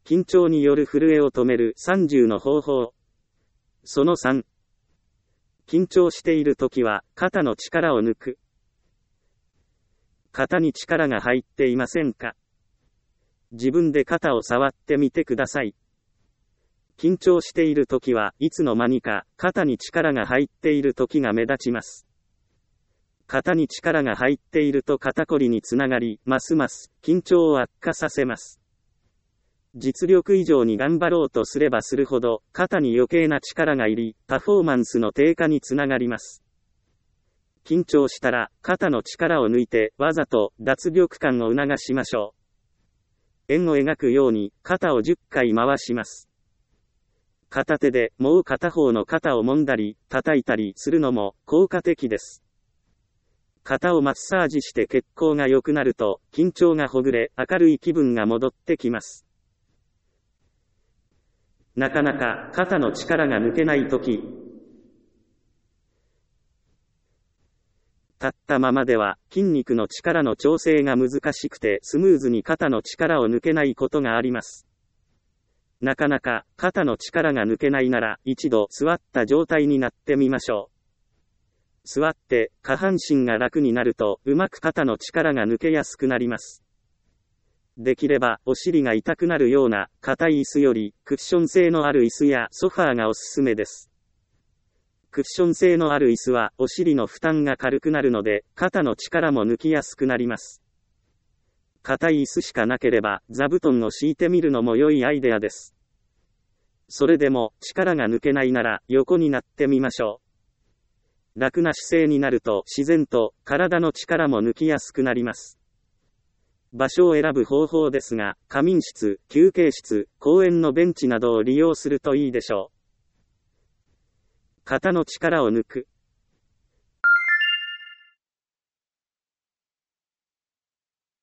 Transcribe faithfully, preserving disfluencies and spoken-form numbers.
緊張による震えを止めるさんじゅうの方法。そのさん。緊張しているときは、肩の力を抜く。肩に力が入っていませんか？自分で肩を触ってみてください。緊張しているときはいつの間にか肩に力が入っているときが目立ちます。肩に力が入っていると肩こりにつながり、ますます緊張を悪化させます。実力以上に頑張ろうとすればするほど肩に余計な力が入り、パフォーマンスの低下につながります。緊張したら肩の力を抜いてわざと脱力感を促しましょう。円を描くように肩をじゅっかい回します。片手でもう片方の肩を揉んだり叩いたりするのも効果的です。肩をマッサージして血行が良くなると緊張がほぐれ明るい気分が戻ってきます。なかなか肩の力が抜けないとき、立ったままでは筋肉の力の調整が難しくてスムーズに肩の力を抜けないことがあります。なかなか肩の力が抜けないなら一度座った状態になってみましょう。座って下半身が楽になるとうまく肩の力が抜けやすくなります。できればお尻が痛くなるような硬い椅子よりクッション性のある椅子やソファーがおすすめです。クッション性のある椅子はお尻の負担が軽くなるので肩の力も抜きやすくなります。硬い椅子しかなければ座布団を敷いてみるのも良いアイデアです。それでも力が抜けないなら横になってみましょう。楽な姿勢になると自然と体の力も抜きやすくなります。場所を選ぶ方法ですが、仮眠室、休憩室、公園のベンチなどを利用するといいでしょう。肩の力を抜く。